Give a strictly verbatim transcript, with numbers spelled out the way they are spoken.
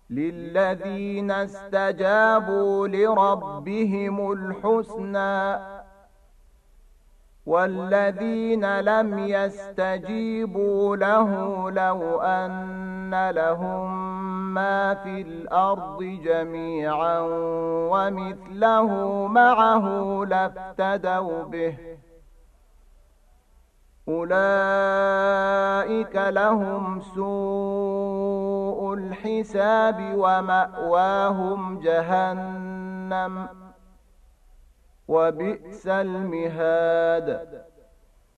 للذين استجابوا لربهم الحسنى والذين لم يستجيبوا له لو أن لهم ما في الأرض جميعا ومثله معه لافتدوا به أولئك لهم سوء الحساب ومأواهم جهنم وبئس المهاد